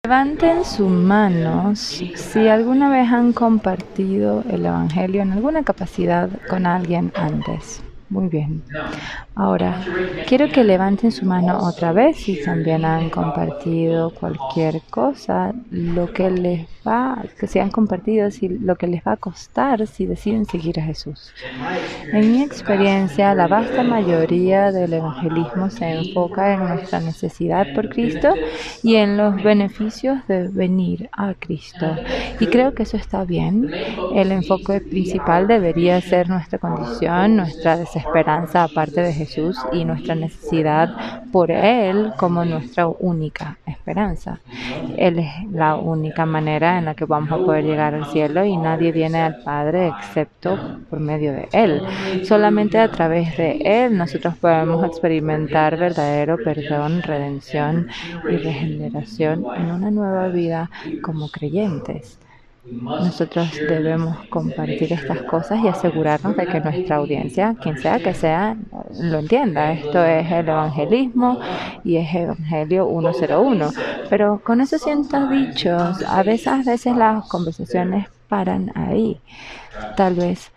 Levanten sus manos si alguna vez han compartido el Evangelio en alguna capacidad con alguien antes. Muy bien. Ahora, quiero que levanten su mano otra vez si también han compartido cualquier cosa, que se han compartido, lo que les va a costar si deciden seguir a Jesús. En mi experiencia, la vasta mayoría del evangelismo se enfoca en nuestra necesidad por Cristo y en los beneficios de venir a Cristo. Y creo que eso está bien. El enfoque principal debería ser nuestra condición, nuestra desesperanza aparte de Jesús y nuestra necesidad por Él como nuestra única esperanza. Él es la única manera en la que vamos a poder llegar al cielo y nadie viene al Padre excepto por medio de Él. Solamente a través de Él nosotros podemos experimentar verdadero perdón, redención y regeneración en una nueva vida como creyentes. Nosotros debemos compartir estas cosas y asegurarnos de que nuestra audiencia, quien sea que sea, lo entienda. Esto es el evangelismo y es Evangelio 101. Pero con esos cientos dichos, a veces las conversaciones paran ahí. Tal vez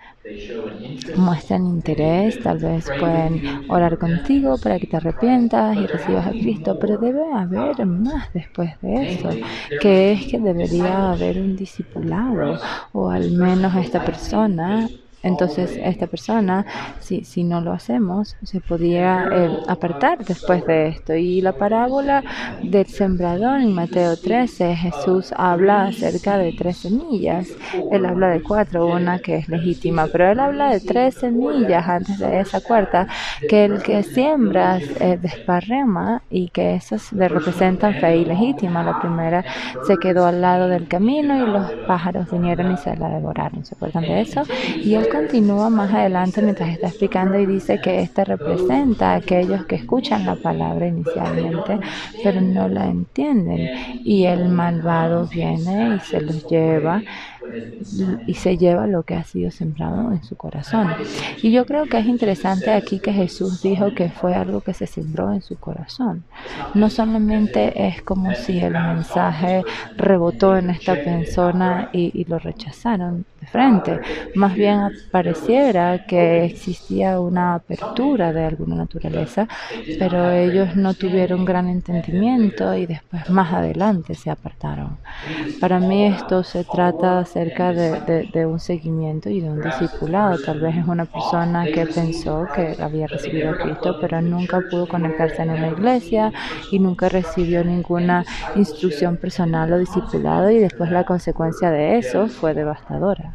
muestran interés, tal vez pueden orar contigo para que te arrepientas y recibas a Cristo, pero debe haber más después de eso, que es que debería haber un discipulado, o al menos esta persona. Entonces esta persona, si no lo hacemos, se podría apartar después de esto. Y la parábola del sembrador en Mateo 13, Jesús habla acerca de 3 semillas. Él habla de 4, una que es legítima, pero él habla de 3 semillas antes de esa cuarta, que el que siembra desparrama y que esas representan fe ilegítima. La primera se quedó al lado del camino y los pájaros vinieron y se la devoraron. ¿Se acuerdan de eso? Y él continúa más adelante mientras está explicando y dice que esta representa a aquellos que escuchan la palabra inicialmente, pero no la entienden. Y el malvado viene y se los lleva y se lleva lo que ha sido sembrado en su corazón. Y yo creo que es interesante aquí que Jesús dijo que fue algo que se sembró en su corazón. No solamente es como si el mensaje rebotó en esta persona y lo rechazaron de frente. Más bien pareciera que existía una apertura de alguna naturaleza, pero ellos no tuvieron gran entendimiento y después más adelante se apartaron. Para mí esto se trata acerca de un seguimiento y de un discipulado. Tal vez es una persona que pensó que había recibido a Cristo, pero nunca pudo conectarse en una iglesia y nunca recibió ninguna instrucción personal o discipulado, y después la consecuencia de eso fue devastadora.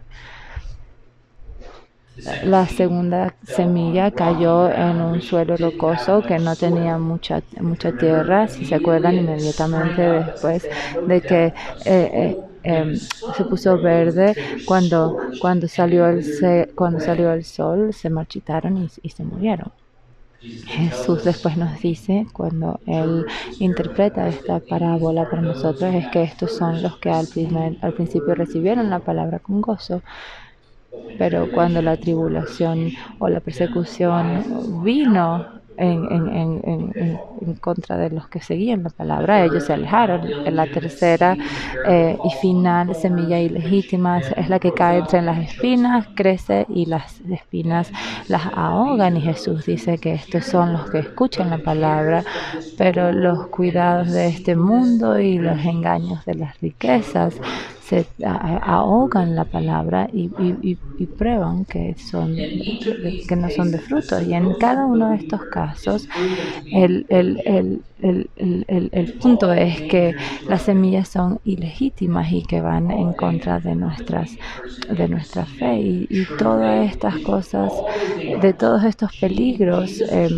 La segunda semilla cayó en un suelo rocoso que no tenía mucha tierra. Si se acuerdan, inmediatamente después de que se puso verde, cuando salió el sol, se marchitaron y se murieron. Jesús después nos dice, cuando Él interpreta esta parábola para nosotros, es que estos son los que al principio recibieron la palabra con gozo, pero cuando la tribulación o la persecución vino en contra de los que seguían la palabra, ellos se alejaron. La tercera y final semilla ilegítima es la que cae entre las espinas, crece y las espinas las ahogan. Y Jesús dice que estos son los que escuchan la palabra, pero los cuidados de este mundo y los engaños de las riquezas se ahogan la palabra y prueban que no son de fruto. Y en cada uno de estos casos el punto es que las semillas son ilegítimas y que van en contra de nuestra fe, y todas estas cosas, de todos estos peligros.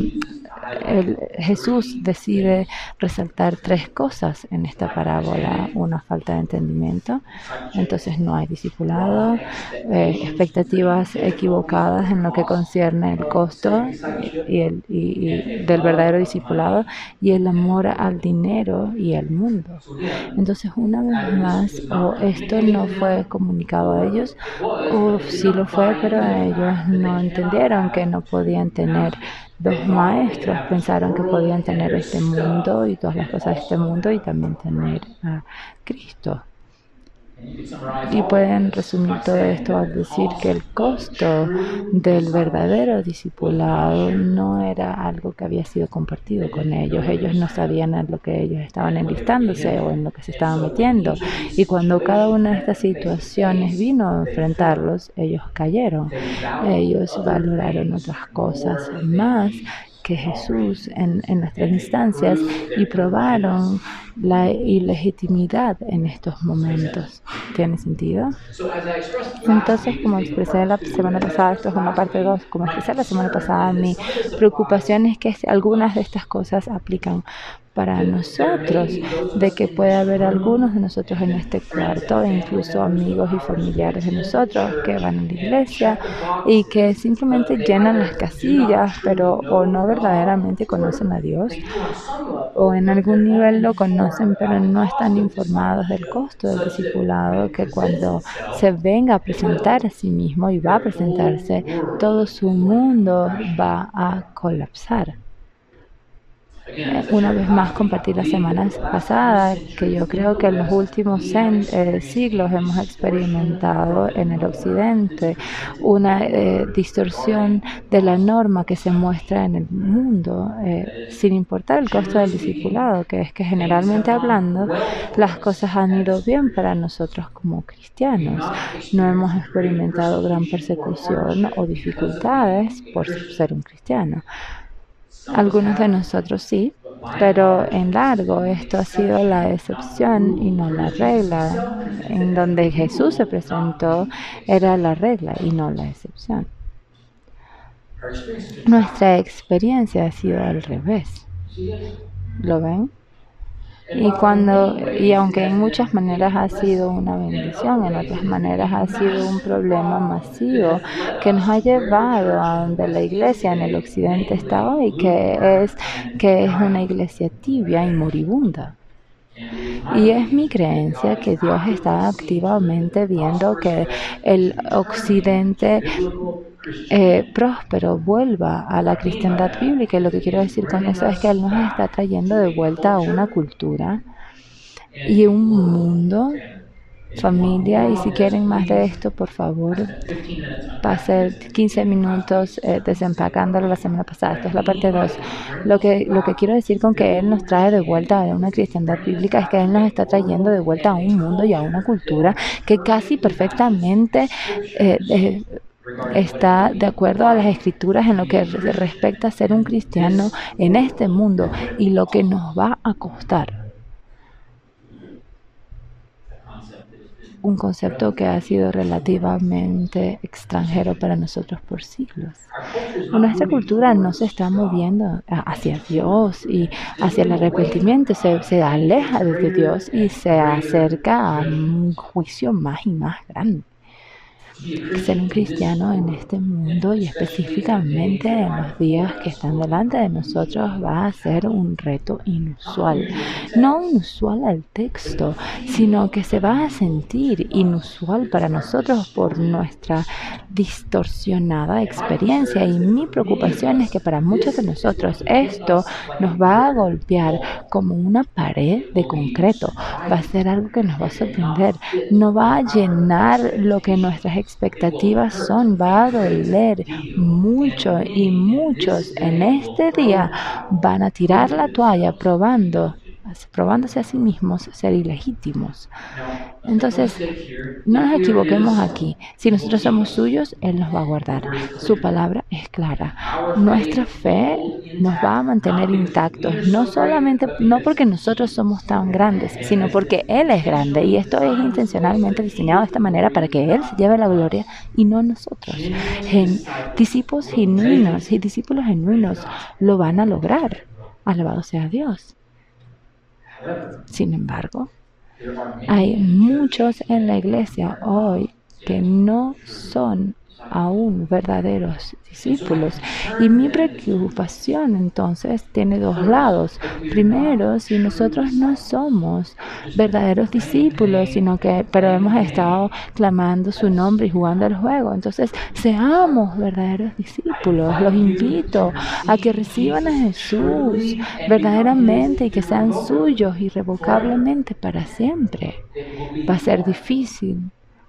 Jesús decide resaltar 3 cosas en esta parábola: una falta de entendimiento, entonces no hay discipulado, expectativas equivocadas en lo que concierne el costo y del verdadero discipulado, y el amor al dinero y al mundo. Entonces, una vez más, esto no fue comunicado a ellos, o sí lo fue, pero ellos no entendieron que no podían tener dos maestros pensaron que podían tener este mundo y todas las cosas de este mundo y también tener a Cristo. Y pueden resumir todo esto al decir que el costo del verdadero discipulado no era algo que había sido compartido con ellos. Ellos no sabían en lo que ellos estaban enlistándose o en lo que se estaban metiendo. Y cuando cada una de estas situaciones vino a enfrentarlos, ellos cayeron. Ellos valoraron otras cosas más que Jesús en nuestras instancias y probaron la ilegitimidad en estos momentos. ¿Tiene sentido? Entonces, como expresé la semana pasada, esto es una parte 2, como expresé la semana pasada, mi preocupación es que algunas de estas cosas aplican para nosotros, de que puede haber algunos de nosotros en este cuarto, e incluso amigos y familiares de nosotros que van a la iglesia y que simplemente llenan las casillas, pero o no verdaderamente conocen a Dios, o en algún nivel lo conocen, pero no están informados del costo del discipulado, que cuando se venga a presentar a sí mismo y va a presentarse, todo su mundo va a colapsar. Una vez más compartí la semana pasada que yo creo que en los últimos siglos hemos experimentado en el occidente una distorsión de la norma que se muestra en el mundo, sin importar el costo del discipulado, que es que generalmente hablando las cosas han ido bien para nosotros como cristianos. No hemos experimentado gran persecución o dificultades por ser un cristiano. Algunos de nosotros sí, pero en largo esto ha sido la excepción y no la regla. En donde Jesús se presentó era la regla y no la excepción. Nuestra experiencia ha sido al revés. ¿Lo ven? Y aunque en muchas maneras ha sido una bendición, en otras maneras ha sido un problema masivo que nos ha llevado a donde la iglesia en el occidente está hoy, que es una iglesia tibia y moribunda. Y es mi creencia que Dios está activamente viendo que el occidente próspero vuelva a la cristiandad bíblica. Y lo que quiero decir con eso es que Él nos está trayendo de vuelta a una cultura y un mundo, familia. Y si quieren más de esto, por favor, pasé 15 minutos desempacándolo la semana pasada. Esta es la parte 2. Lo que quiero decir con que Él nos trae de vuelta a una cristiandad bíblica es que Él nos está trayendo de vuelta a un mundo y a una cultura que casi perfectamente está de acuerdo a las escrituras en lo que respecta a ser un cristiano en este mundo y lo que nos va a costar. Un concepto que ha sido relativamente extranjero para nosotros por siglos. Nuestra cultura no se está moviendo hacia Dios y hacia el arrepentimiento, se aleja de Dios y se acerca a un juicio más y más grande. Ser un cristiano en este mundo y específicamente en los días que están delante de nosotros va a ser un reto inusual. No inusual al texto, sino que se va a sentir inusual para nosotros por nuestra distorsionada experiencia. Y mi preocupación es que para muchos de nosotros esto nos va a golpear como una pared de concreto. Va a ser algo que nos va a sorprender. No va a llenar lo que nuestras expectativas son, va a doler mucho y muchos en este día van a tirar la toalla probándose a sí mismos ser ilegítimos. Entonces, no nos equivoquemos aquí. Si nosotros somos suyos, Él nos va a guardar. Su palabra es clara. Nuestra fe nos va a mantener intactos, no porque nosotros somos tan grandes, sino porque Él es grande. Y esto es intencionalmente diseñado de esta manera para que Él se lleve la gloria y no nosotros. Discípulos genuinos lo van a lograr. Alabado sea Dios. Sin embargo, hay muchos en la iglesia hoy que no son aún verdaderos discípulos. Y mi preocupación entonces tiene dos lados. Primero, si nosotros no somos verdaderos discípulos, pero hemos estado clamando su nombre y jugando el juego, entonces seamos verdaderos discípulos. Los invito a que reciban a Jesús verdaderamente y que sean suyos irrevocablemente para siempre. Va a ser difícil.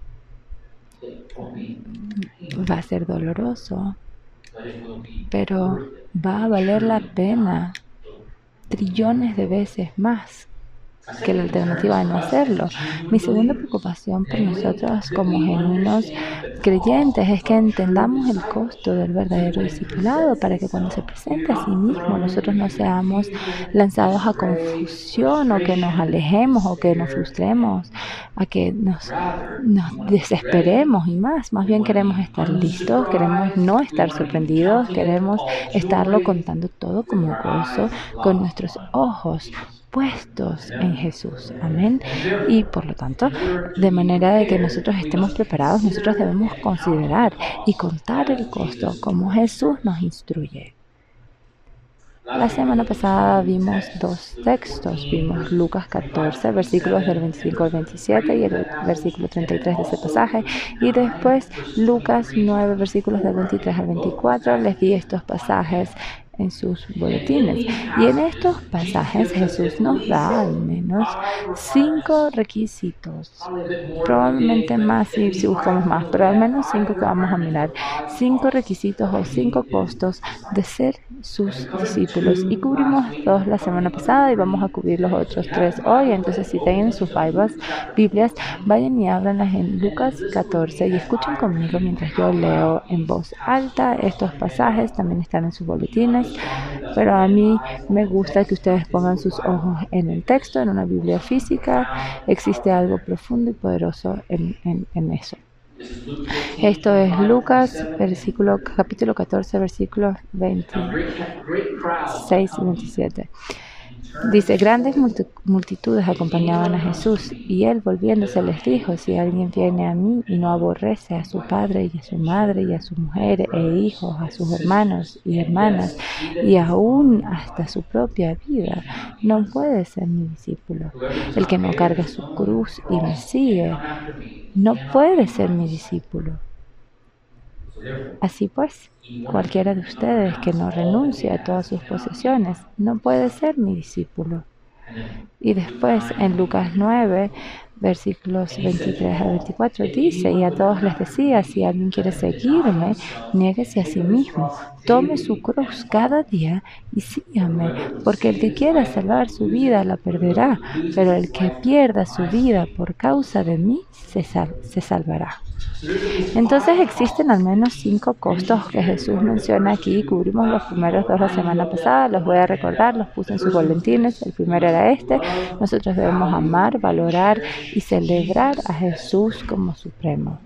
Va a ser doloroso, pero va a valer la pena trillones de veces más que la alternativa de no hacerlo. Mi segunda preocupación por nosotros como genuinos creyentes es que entendamos el costo del verdadero discipulado para que cuando se presente a sí mismo nosotros no seamos lanzados a confusión o que nos alejemos o que nos frustremos, a que nos desesperemos y más. Más bien queremos estar listos, queremos no estar sorprendidos, queremos estarlo contando todo como gozo con nuestros ojos puestos en Jesús. Amén. Y por lo tanto, de manera de que nosotros estemos preparados, nosotros debemos considerar y contar el costo como Jesús nos instruye. La semana pasada vimos dos textos. Vimos Lucas 14, versículos del 25 al 27 y el versículo 33 de ese pasaje. Y después Lucas 9, versículos del 23 al 24. Les di estos pasajes en sus boletines. Y en estos pasajes Jesús nos da al menos 5 requisitos. Probablemente más si buscamos más, pero al menos 5 que vamos a mirar. 5 requisitos o 5 costos de ser sus discípulos. Y cubrimos 2 la semana pasada y vamos a cubrir los otros 3 hoy. Entonces, si tienen sus Biblias, vayan y ábranlas en Lucas 14 y escuchen conmigo mientras yo leo en voz alta estos pasajes. También están en sus boletines. Pero a mí me gusta que ustedes pongan sus ojos en el texto, en una Biblia física. Existe algo profundo y poderoso en eso. Esto es Lucas, capítulo 14, versículos 26 y 27. Dice, grandes multitudes acompañaban a Jesús, y él volviéndose les dijo, si alguien viene a mí y no aborrece a su padre y a su madre y a su mujer e hijos, a sus hermanos y hermanas, y aún hasta su propia vida, no puede ser mi discípulo. El que no carga su cruz y me sigue, no puede ser mi discípulo. Así pues, cualquiera de ustedes que no renuncie a todas sus posesiones no puede ser mi discípulo. Y después, en Lucas 9, versículos 23 a 24, dice, y a todos les decía, si alguien quiere seguirme, niéguese a sí mismo, tome su cruz cada día y sígame, porque el que quiera salvar su vida la perderá, pero el que pierda su vida por causa de mí se salvará. Entonces existen al menos 5 costos que Jesús menciona aquí. Cubrimos los primeros 2 la semana pasada, los voy a recordar, los puse en sus boletines. El primero era este: nosotros debemos amar, valorar y celebrar a Jesús como supremo.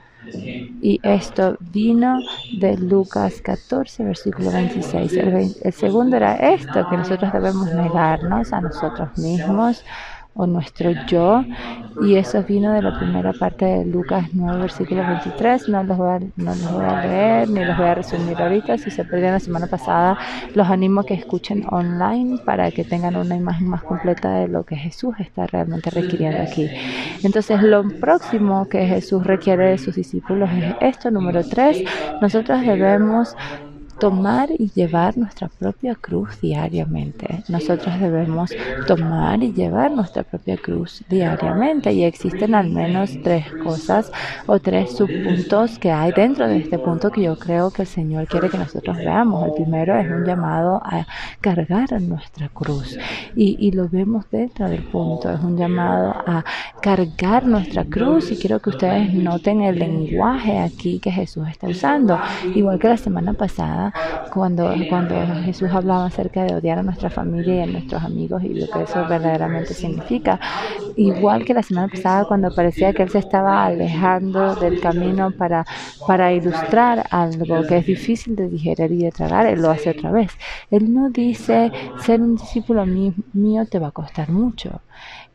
Y esto vino de Lucas 14, versículo 26. El segundo era esto, que nosotros debemos negarnos a nosotros mismos o nuestro yo, y eso vino de la primera parte de Lucas 9, versículo 23. No los voy a leer ni los voy a resumir ahorita. Si se perdieron la semana pasada, los animo a que escuchen online para que tengan una imagen más completa de lo que Jesús está realmente requiriendo aquí. Entonces, lo próximo que Jesús requiere de sus discípulos es esto, número 3. Nosotros debemos tomar y llevar nuestra propia cruz diariamente. Nosotros debemos tomar y llevar nuestra propia cruz diariamente, y existen al menos 3 cosas o 3 subpuntos que hay dentro de este punto que yo creo que el Señor quiere que nosotros veamos. El primero es un llamado a cargar nuestra cruz, y lo vemos dentro del punto. Es un llamado a cargar nuestra cruz, y quiero que ustedes noten el lenguaje aquí que Jesús está usando. Igual que la semana pasada, cuando Jesús hablaba acerca de odiar a nuestra familia y a nuestros amigos y lo que eso verdaderamente significa. Igual que la semana pasada, cuando parecía que él se estaba alejando del camino para ilustrar algo que es difícil de digerir y de tragar, él lo hace otra vez. Él no dice, ser un discípulo mío te va a costar mucho.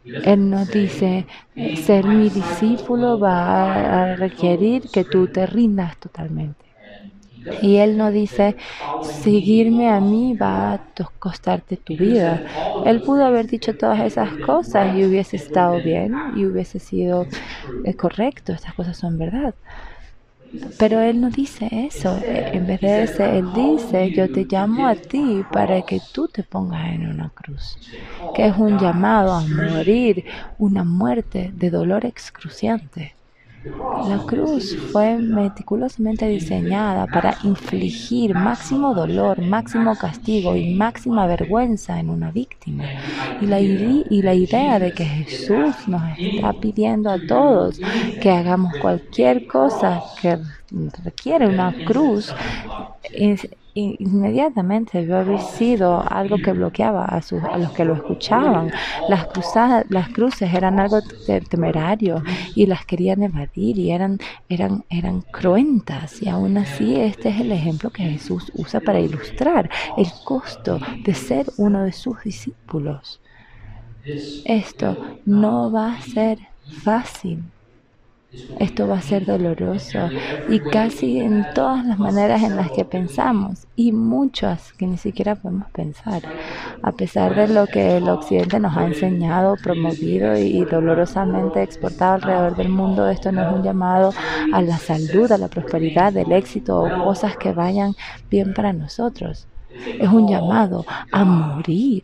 Él no dice, ser mi discípulo va a requerir que tú te rindas totalmente. Y Él no dice, seguirme a mí va a costarte tu vida. Él pudo haber dicho todas esas cosas y hubiese estado bien y hubiese sido correcto. Estas cosas son verdad. Pero Él no dice eso. En vez de eso, Él dice, yo te llamo a ti para que tú te pongas en una cruz. Que es un llamado a morir, una muerte de dolor excruciante. La cruz fue meticulosamente diseñada para infligir máximo dolor, máximo castigo y máxima vergüenza en una víctima. Y la idea de que Jesús nos está pidiendo a todos que hagamos cualquier cosa que requiere una cruz inmediatamente debió haber sido algo que bloqueaba a los que lo escuchaban. Las cruces eran algo temerario y las querían evadir y eran cruentas. Y aún así este es el ejemplo que Jesús usa para ilustrar el costo de ser uno de sus discípulos. Esto no va a ser fácil. Esto va a ser doloroso y casi en todas las maneras en las que pensamos y muchas que ni siquiera podemos pensar. A pesar de lo que el occidente nos ha enseñado, promovido y dolorosamente exportado alrededor del mundo, esto no es un llamado a la salud, a la prosperidad, al éxito o cosas que vayan bien para nosotros. Es un llamado a morir.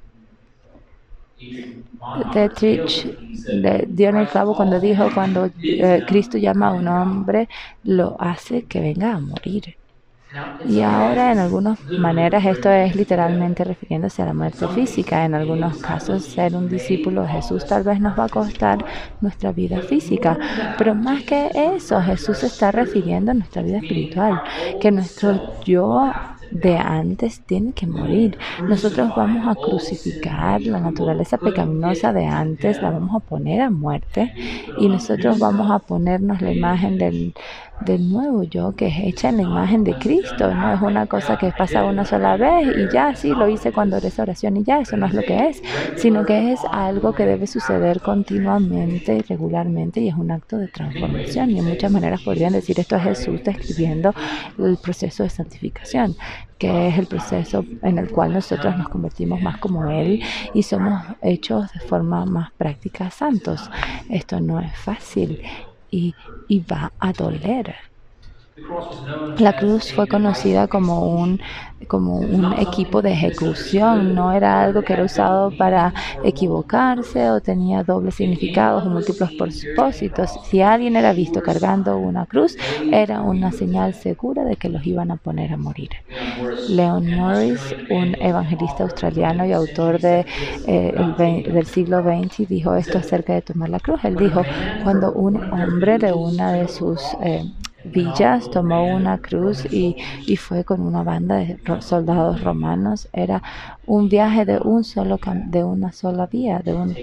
Dietrich dio en el clavo cuando dijo, cuando Cristo llama a un hombre, lo hace que venga a morir. Y ahora en algunas maneras esto es literalmente refiriéndose a la muerte física. En algunos casos ser un discípulo de Jesús tal vez nos va a costar nuestra vida física. Pero más que eso, Jesús se está refiriendo a nuestra vida espiritual. Que nuestro yo de antes tiene que morir. Nosotros vamos a crucificar la naturaleza pecaminosa de antes, la vamos a poner a muerte y nosotros vamos a ponernos la imagen del nuevo yo que es hecha en la imagen de Cristo. No es una cosa que pasa una sola vez y ya, sí, lo hice cuando oré esa oración y ya, eso no es lo que es, sino que es algo que debe suceder continuamente y regularmente y es un acto de transformación. Y en muchas maneras podrían decir esto es Jesús describiendo el proceso de santificación, que es el proceso en el cual nosotros nos convertimos más como Él y somos hechos de forma más práctica santos. Esto no es fácil y va a doler. La cruz fue conocida como un equipo de ejecución, no era algo que era usado para equivocarse o tenía dobles significados o múltiples propósitos. Si alguien era visto cargando una cruz, era una señal segura de que los iban a poner a morir. Leon Morris, un evangelista australiano y autor del siglo XX, dijo esto acerca de tomar la cruz. Él dijo, cuando un hombre de una de sus villas tomó una cruz y fue con una banda de soldados romanos, era un viaje de una sola vía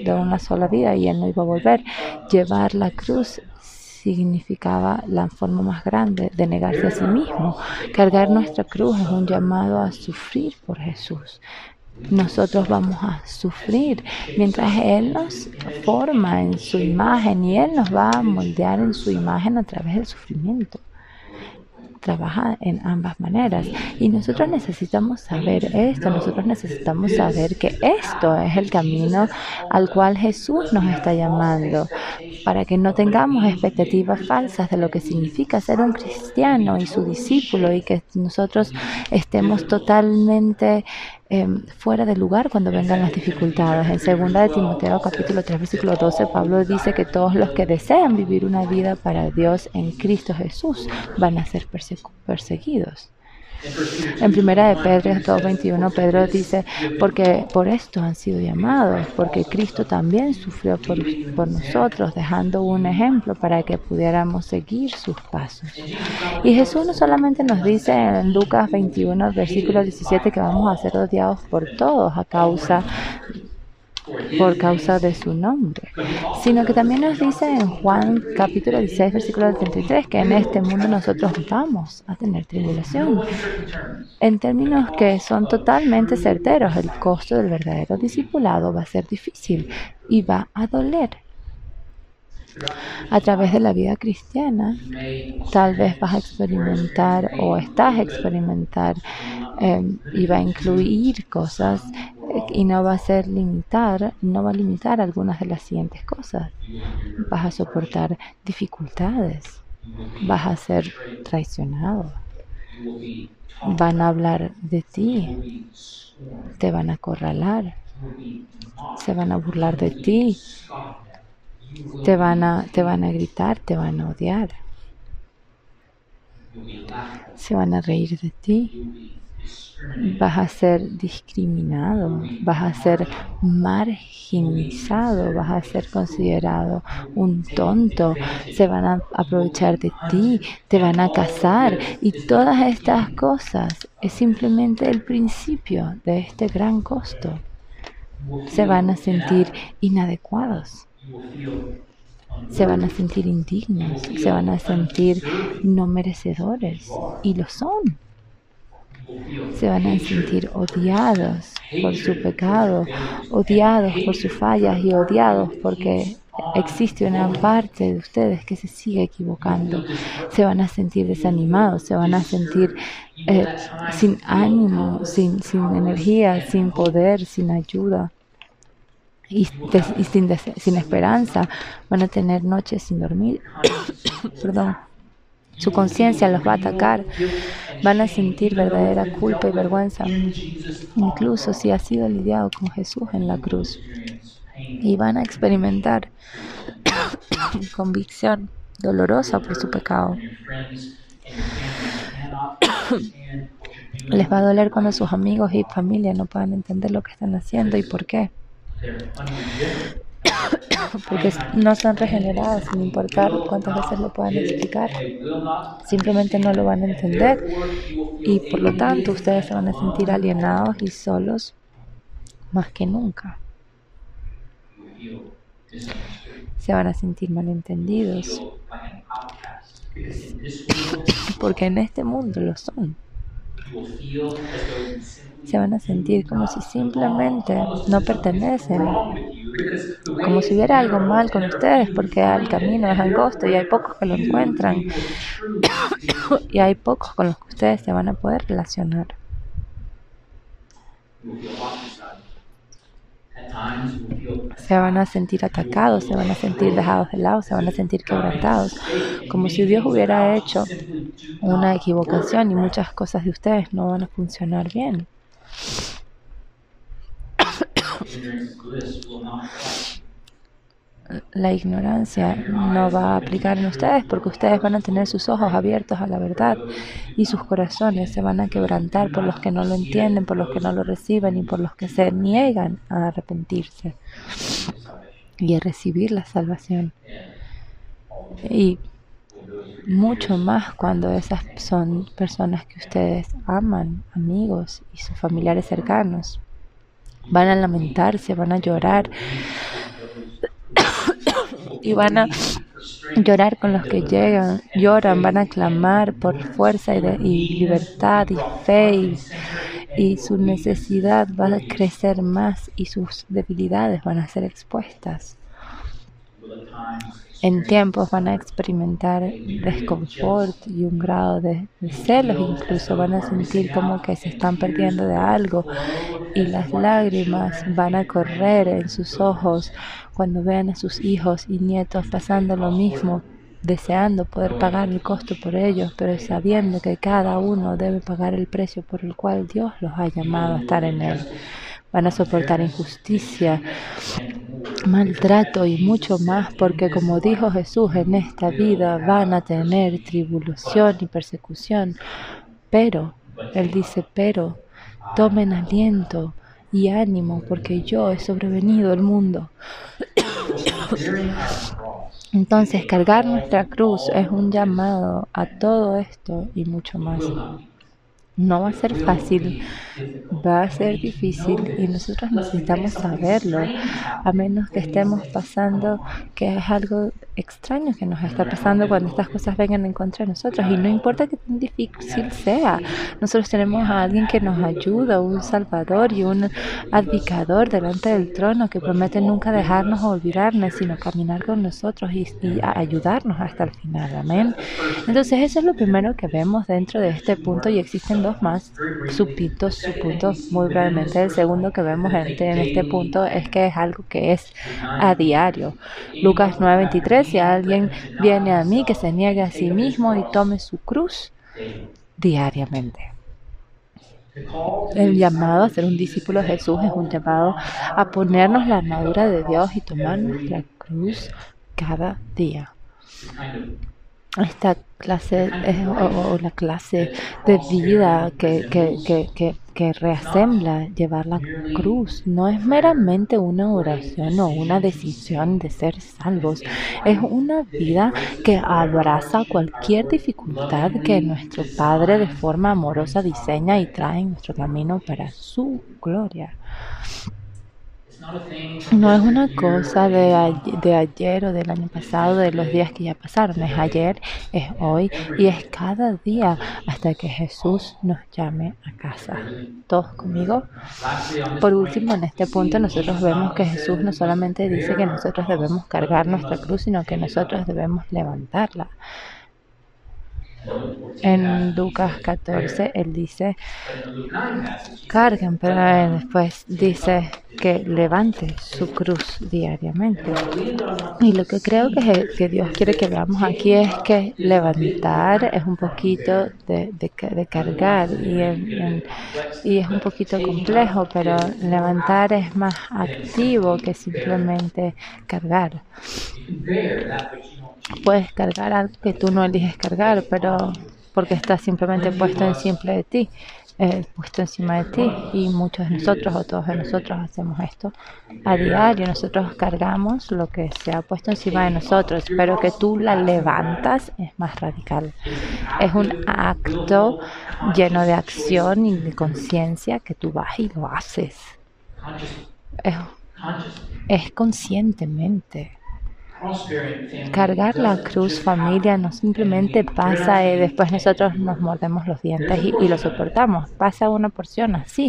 y él no iba a volver. Llevar la cruz significaba la forma más grande de negarse a sí mismo. Cargar nuestra cruz es un llamado a sufrir por Jesús. Nosotros vamos a sufrir mientras Él nos forma en su imagen y Él nos va a moldear en su imagen a través del sufrimiento. Trabaja en ambas maneras y nosotros necesitamos saber esto, nosotros necesitamos saber que esto es el camino al cual Jesús nos está llamando, para que no tengamos expectativas falsas de lo que significa ser un cristiano y su discípulo y que nosotros estemos totalmente fuera de lugar cuando vengan las dificultades. En 2 de Timoteo capítulo 3 versículo 12, Pablo dice que todos los que desean vivir una vida para Dios en Cristo Jesús van a ser perseguidos. En 1 de Pedro 2:21, Pedro dice, porque por esto han sido llamados, porque Cristo también sufrió por nosotros, dejando un ejemplo para que pudiéramos seguir sus pasos. Y Jesús no solamente nos dice en Lucas 21, versículo 17, que vamos a ser odiados por todos a causa por causa de su nombre, sino que también nos dice en Juan capítulo 16, versículo 33, que en este mundo nosotros vamos a tener tribulación. En términos que son totalmente certeros, el costo del verdadero discipulado va a ser difícil y va a doler. A través de la vida cristiana, tal vez vas a experimentar o estás experimentar y va a incluir cosas y no va a limitar algunas de las siguientes cosas. Vas a soportar dificultades, vas a ser traicionado, van a hablar de ti, te van a acorralar, se van a burlar de ti, te van a gritar, te van a odiar, se van a reír de ti, vas a ser discriminado, vas a ser marginalizado, vas a ser considerado un tonto, se van a aprovechar de ti, te van a casar, y todas estas cosas es simplemente el principio de este gran costo. Se van a sentir inadecuados, se van a sentir indignos, se van a sentir no merecedores, y lo son. Se van a sentir odiados por su pecado, odiados por sus fallas y odiados porque existe una parte de ustedes que se sigue equivocando. Se van a sentir desanimados, se van a sentir sin ánimo, sin energía, sin poder, sin ayuda y sin esperanza. Van a tener noches sin dormir. Perdón. Su conciencia los va a atacar, van a sentir verdadera culpa y vergüenza, incluso si ha sido lidiado con Jesús en la cruz. Y van a experimentar convicción dolorosa por su pecado. Les va a doler cuando sus amigos y familia no puedan entender lo que están haciendo y por qué. Porque no son regeneradas, sin importar cuántas veces lo puedan explicar. Simplemente no lo van a entender y por lo tanto ustedes se van a sentir alienados y solos más que nunca. Se van a sentir malentendidos porque en este mundo lo son. Se van a sentir como si simplemente no pertenecen, como si hubiera algo mal con ustedes porque el camino es angosto y hay pocos que lo encuentran y hay pocos con los que ustedes se van a poder relacionar. Se van a sentir atacados, se van a sentir dejados de lado, se van a sentir quebrantados, como si Dios hubiera hecho una equivocación y muchas cosas de ustedes no van a funcionar bien. La ignorancia no va a aplicar en ustedes porque ustedes van a tener sus ojos abiertos a la verdad y sus corazones se van a quebrantar por los que no lo entienden, por los que no lo reciben y por los que se niegan a arrepentirse y a recibir la salvación. Y mucho más cuando esas son personas que ustedes aman, amigos y sus familiares cercanos. Van a lamentarse, van a llorar y van a llorar con los que lloran, van a clamar por fuerza y libertad y fe y su necesidad va a crecer más y sus debilidades van a ser expuestas. En tiempos van a experimentar desconfort y un grado de celos, incluso van a sentir como que se están perdiendo de algo y las lágrimas van a correr en sus ojos cuando vean a sus hijos y nietos pasando lo mismo, deseando poder pagar el costo por ellos, pero sabiendo que cada uno debe pagar el precio por el cual Dios los ha llamado a estar en Él. Van a soportar injusticia, maltrato y mucho más, porque como dijo Jesús, en esta vida van a tener tribulación y persecución, pero, Él dice, pero tomen aliento y ánimo, porque yo he sobrevenido el mundo. Entonces, cargar nuestra cruz es un llamado a todo esto y mucho más. No va a ser fácil, va a ser difícil y nosotros necesitamos saberlo, a menos que estemos pasando, que es algo extraño que nos está pasando cuando estas cosas vengan en contra de nosotros. Y no importa que tan difícil sea, nosotros tenemos a alguien que nos ayuda, un salvador y un advocador delante del trono que promete nunca dejarnos o olvidarnos, sino caminar con nosotros y ayudarnos hasta el final. Amén. Entonces eso es lo primero que vemos dentro de este punto y existen dos más subpuntos muy brevemente. El segundo que vemos en este punto es que es algo que es a diario. Lucas 9:23, si alguien viene a mí, que se niegue a sí mismo y tome su cruz diariamente. El llamado a ser un discípulo de Jesús es un llamado a ponernos la armadura de Dios y tomar nuestra cruz cada día. Esta clase o la clase de vida que reasembla llevar la cruz no es meramente una oración o una decisión de ser salvos. Es una vida que abraza cualquier dificultad que nuestro Padre de forma amorosa diseña y trae en nuestro camino para su gloria. No es una cosa de ayer o del año pasado, de los días que ya pasaron. Es ayer, es hoy y es cada día hasta que Jesús nos llame a casa. ¿Todos conmigo? Por último, en este punto nosotros vemos que Jesús no solamente dice que nosotros debemos cargar nuestra cruz, sino que nosotros debemos levantarla. En Lucas 14, él dice, carguen, pero después dice que levante su cruz diariamente. Y lo que creo que Dios quiere que veamos aquí es que levantar es un poquito de cargar y es un poquito complejo, pero levantar es más activo que simplemente cargar. Puedes cargar algo que tú no eliges cargar, pero porque está simplemente puesto encima de ti, y muchos de nosotros o todos de nosotros hacemos esto a diario. Nosotros cargamos lo que se ha puesto encima de nosotros, pero que tú la levantas es más radical. Es un acto lleno de acción y de conciencia que tú vas y lo haces. Es conscientemente. Cargar la cruz, familia, no simplemente pasa y después nosotros nos mordemos los dientes y lo soportamos. Pasa una porción así.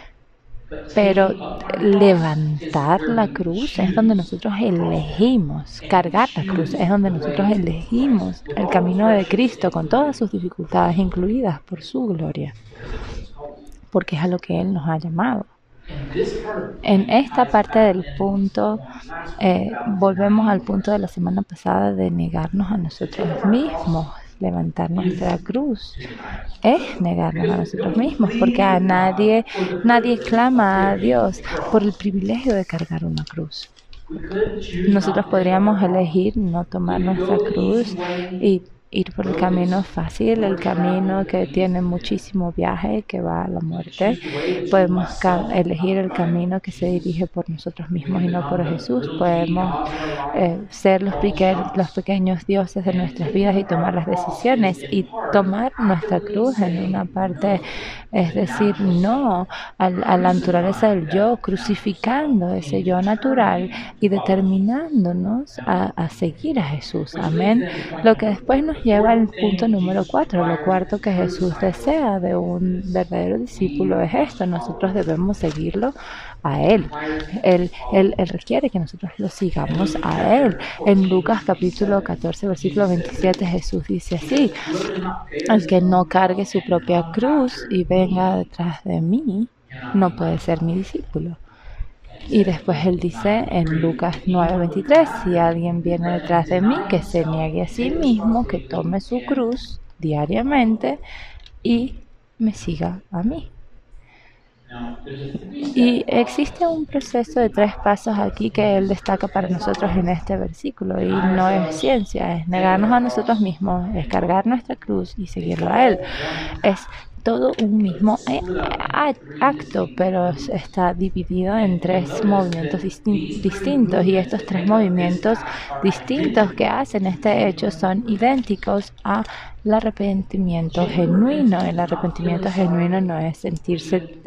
Pero levantar la cruz es donde nosotros elegimos. Cargar la cruz es donde nosotros elegimos el camino de Cristo con todas sus dificultades incluidas por su gloria. Porque es a lo que Él nos ha llamado. En esta parte del punto, volvemos al punto de la semana pasada de negarnos a nosotros mismos. Levantar nuestra cruz es negarnos a nosotros mismos, porque a nadie clama a Dios por el privilegio de cargar una cruz. Nosotros podríamos elegir no tomar nuestra cruz y ir por el camino fácil, el camino que tiene muchísimo viaje, que va a la muerte. Podemos elegir el camino que se dirige por nosotros mismos y no por Jesús. Podemos ser los pequeños dioses de nuestras vidas y tomar las decisiones y tomar nuestra cruz en una parte, es decir, no a la naturaleza del yo, crucificando ese yo natural y determinándonos a seguir a Jesús. Amén. Lo que después nos lleva al punto número 4. Lo cuarto que Jesús desea de un verdadero discípulo es esto: nosotros debemos seguirlo a Él. Él requiere que nosotros lo sigamos a Él. En Lucas capítulo 14, versículo 27, Jesús dice así: el que no cargue su propia cruz y venga detrás de mí, no puede ser mi discípulo. Y después él dice en Lucas 9:23, si alguien viene detrás de mí, que se niegue a sí mismo, que tome su cruz diariamente y me siga a mí. Y existe un proceso de 3 pasos aquí que él destaca para nosotros en este versículo, y no es ciencia, es negarnos a nosotros mismos, es cargar nuestra cruz y seguirlo a él. Es todo un mismo acto, pero está dividido en tres movimientos distintos, y estos tres movimientos distintos que hacen este hecho son idénticos al arrepentimiento genuino. El arrepentimiento genuino no es sentirse,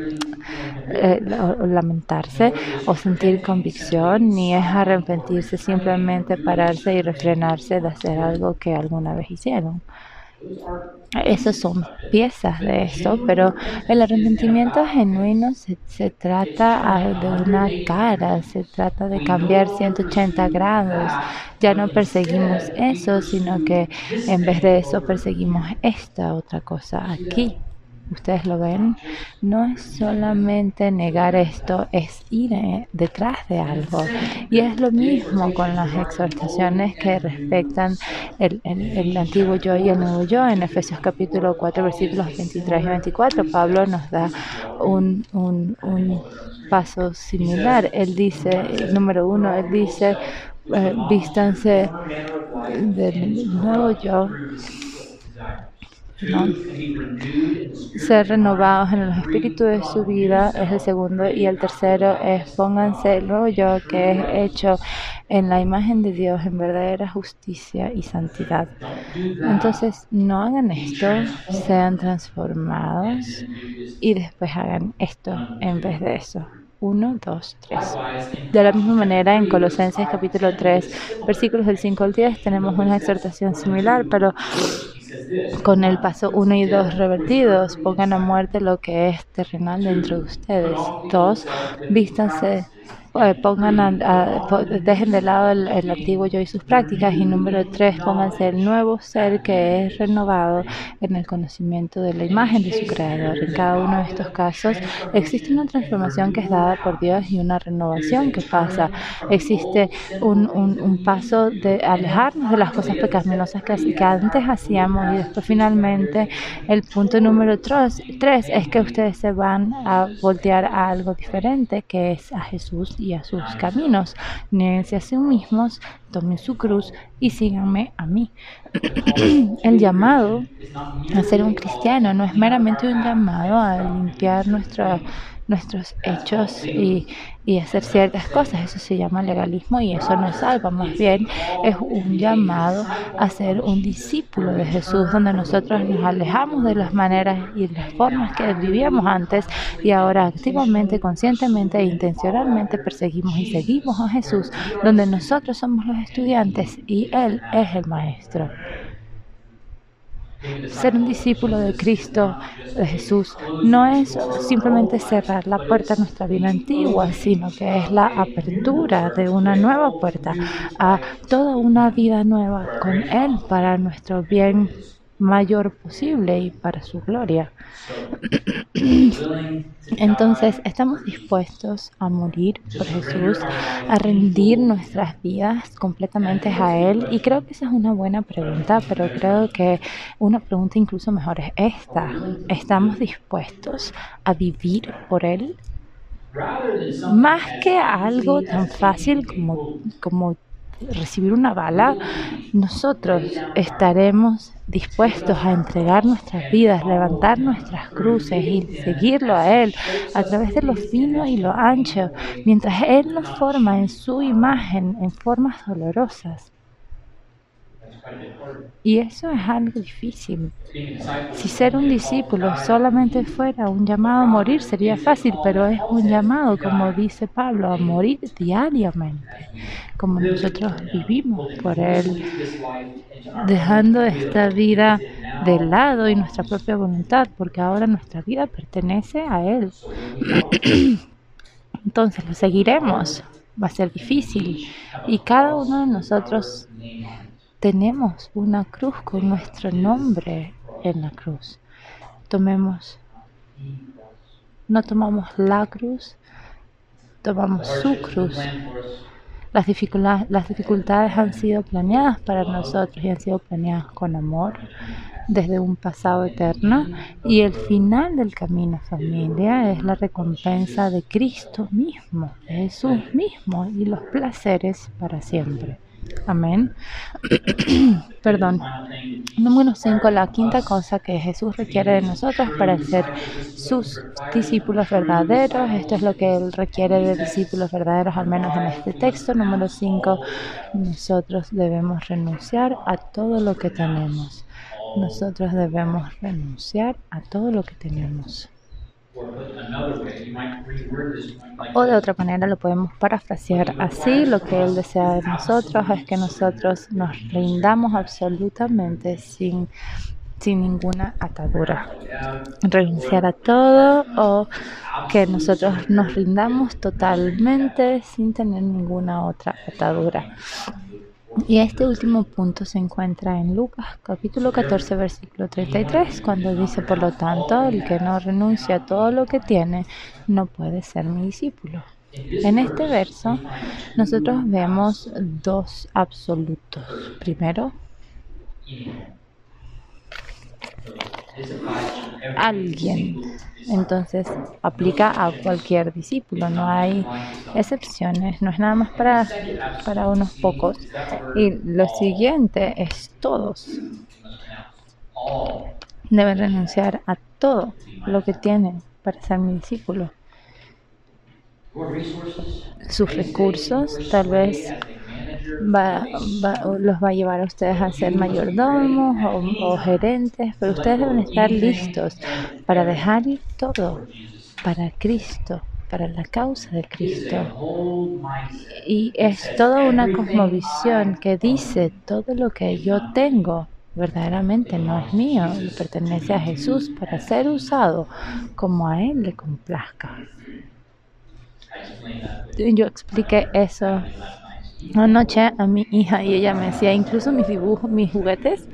lamentarse o sentir convicción, ni es arrepentirse simplemente pararse y refrenarse de hacer algo que alguna vez hicieron. Esas son piezas de esto, pero el arrepentimiento genuino se trata de una cara, se trata de cambiar 180 grados. Ya no perseguimos eso, sino que en vez de eso perseguimos esta otra cosa aquí. Ustedes lo ven, no es solamente negar esto, es ir detrás de algo. Y es lo mismo con las exhortaciones que respectan el antiguo yo y el nuevo yo. En Efesios capítulo 4, versículos 23 y 24, Pablo nos da un paso similar. Él dice, número 1, él dice, vístanse del nuevo yo, ¿no? Ser renovados en el espíritu de su vida es el segundo, y el tercero es pónganse el nuevo yo, que es hecho en la imagen de Dios en verdadera justicia y santidad. Entonces no hagan esto, sean transformados y después hagan esto en vez de eso. 1, 2, 3. De la misma manera, en Colosenses capítulo 3, versículos del 5 al 10, tenemos una exhortación similar, pero con el paso 1 y 2 revertidos. Pongan a muerte lo que es terrenal dentro de ustedes. 2, vístanse, dejen de lado el antiguo yo y sus prácticas. Y número 3, pónganse el nuevo ser que es renovado en el conocimiento de la imagen de su creador. En cada uno de estos casos existe una transformación que es dada por Dios y una renovación que pasa. Existe un paso de alejarnos de las cosas pecaminosas que antes hacíamos, y después finalmente el punto número 3 es que ustedes se van a voltear a algo diferente, que es a Jesús y a sus caminos. Niéguense a sí mismos, tomen su cruz y síganme a mí. El llamado a ser un cristiano no es meramente un llamado a limpiar nuestros hechos y hacer ciertas cosas. Eso se llama legalismo y eso no salva. Más bien es un llamado a ser un discípulo de Jesús, donde nosotros nos alejamos de las maneras y de las formas que vivíamos antes, y ahora activamente, conscientemente e intencionalmente perseguimos y seguimos a Jesús, donde nosotros somos los estudiantes y Él es el maestro. Ser un discípulo de Cristo, de Jesús, no es simplemente cerrar la puerta a nuestra vida antigua, sino que es la apertura de una nueva puerta a toda una vida nueva con Él, para nuestro bien mayor posible y para su gloria. Entonces, ¿estamos dispuestos a morir por Jesús, a rendir nuestras vidas completamente a Él? Y creo que esa es una buena pregunta, pero creo que una pregunta incluso mejor es esta: ¿estamos dispuestos a vivir por Él? Más que algo tan fácil como recibir una bala, nosotros estaremos dispuestos a entregar nuestras vidas, levantar nuestras cruces y seguirlo a Él a través de lo fino y lo ancho, mientras Él nos forma en su imagen en formas dolorosas. Y eso es algo difícil. Si ser un discípulo solamente fuera un llamado a morir, sería fácil, pero es un llamado, como dice Pablo, a morir diariamente, como nosotros vivimos por Él, dejando esta vida de lado y nuestra propia voluntad, porque ahora nuestra vida pertenece a Él. Entonces lo seguiremos. Va a ser difícil, y cada uno de nosotros tenemos una cruz con nuestro nombre en la cruz. No tomamos la cruz, tomamos su cruz. Las dificultades han sido planeadas para nosotros y han sido planeadas con amor desde un pasado eterno, y el final del camino, familia, es la recompensa de Cristo mismo, de Jesús mismo, y los placeres para siempre. Amén. Perdón. Número 5. La quinta cosa que Jesús requiere de nosotros para ser sus discípulos verdaderos. Esto es lo que Él requiere de discípulos verdaderos, al menos en este texto. Número 5. Nosotros debemos renunciar a todo lo que tenemos. Nosotros debemos renunciar a todo lo que tenemos. O de otra manera lo podemos parafrasear así: lo que Él desea de nosotros es que nosotros nos rindamos absolutamente sin ninguna atadura. Renunciar a todo, o que nosotros nos rindamos totalmente sin tener ninguna otra atadura. Y este último punto se encuentra en Lucas capítulo 14 versículo 33, cuando dice: por lo tanto, el que no renuncia a todo lo que tiene no puede ser mi discípulo. En este verso nosotros vemos dos absolutos. Primero, alguien. Entonces aplica a cualquier discípulo, no hay excepciones, no es nada más para unos pocos. Y lo siguiente es todos. Deben renunciar a todo lo que tienen para ser mi discípulo. Sus recursos, tal vez los va a llevar a ustedes a ser mayordomos o gerentes, pero ustedes deben estar listos para dejar ir todo para Cristo, para la causa de Cristo. Y es toda una cosmovisión que dice: todo lo que yo tengo verdaderamente no es mío, le pertenece a Jesús para ser usado como a Él le complazca. Yo expliqué eso anoche a mi hija y ella me decía: incluso mis dibujos, mis juguetes,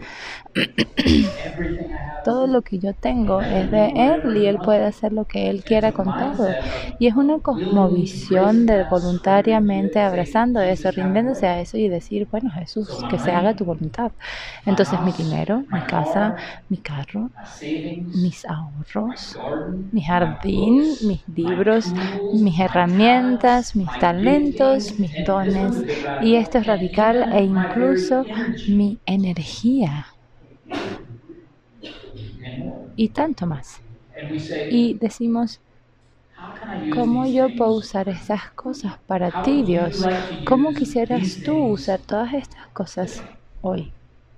todo lo que yo tengo es de Él y Él puede hacer lo que Él quiera con todo. Y es una cosmovisión de voluntariamente abrazando eso, rindiéndose a eso y decir: bueno, Jesús, que se haga tu voluntad. Entonces mi dinero, mi casa, mi carro, mis ahorros, mi jardín, mis libros, mis herramientas, mis talentos, mis dones, y esto es radical, e incluso mi energía y tanto más. Y decimos: ¿cómo yo puedo usar estas cosas para ti, Dios? ¿Cómo quisieras tú usar todas estas cosas hoy?